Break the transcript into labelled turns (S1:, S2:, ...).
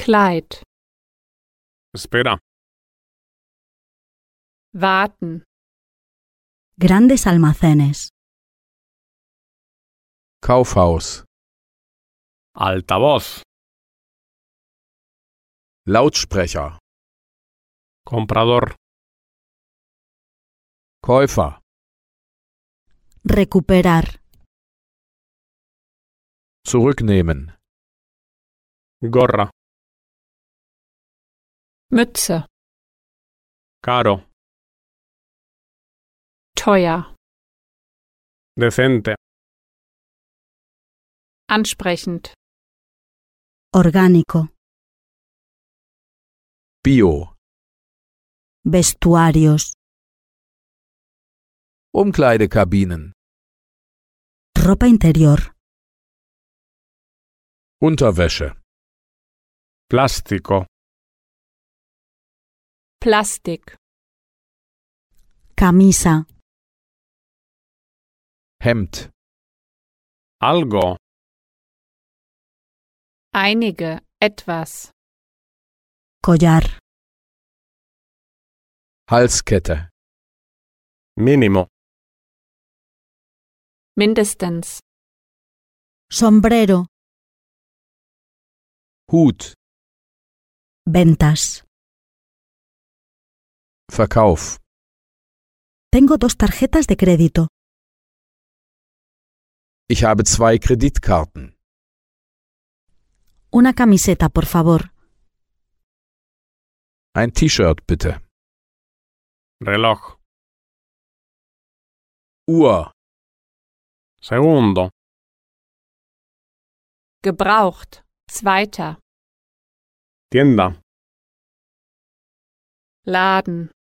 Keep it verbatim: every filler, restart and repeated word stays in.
S1: Kleid.
S2: Espera.
S1: Warten.
S3: Grandes almacenes.
S4: Kaufhaus.
S2: Altavoz.
S4: Lautsprecher.
S2: Comprador.
S4: Käufer.
S3: Recuperar.
S4: Zurücknehmen.
S2: Gorra.
S1: Mütze.
S2: Caro.
S1: Teuer.
S2: Decente.
S1: Ansprechend.
S3: Orgánico.
S4: Bio.
S3: Vestuarios.
S4: Umkleidekabinen.
S3: Ropa interior.
S4: Unterwäsche.
S2: Plástico.
S1: Plastik.
S3: Camisa.
S4: Hemd.
S2: Algo.
S1: Einige. Etwas.
S3: Collar.
S4: Halskette.
S2: Mínimo.
S1: Mindestens.
S3: Sombrero.
S4: Hut.
S3: Ventas.
S4: Verkauf.
S3: Tengo dos tarjetas de crédito.
S4: Ich habe zwei Kreditkarten.
S3: Una camiseta, por favor.
S4: Ein T-Shirt bitte.
S2: Reloj.
S4: Uhr.
S2: Segundo.
S1: Gebraucht. Zweiter.
S2: Tienda.
S1: Laden.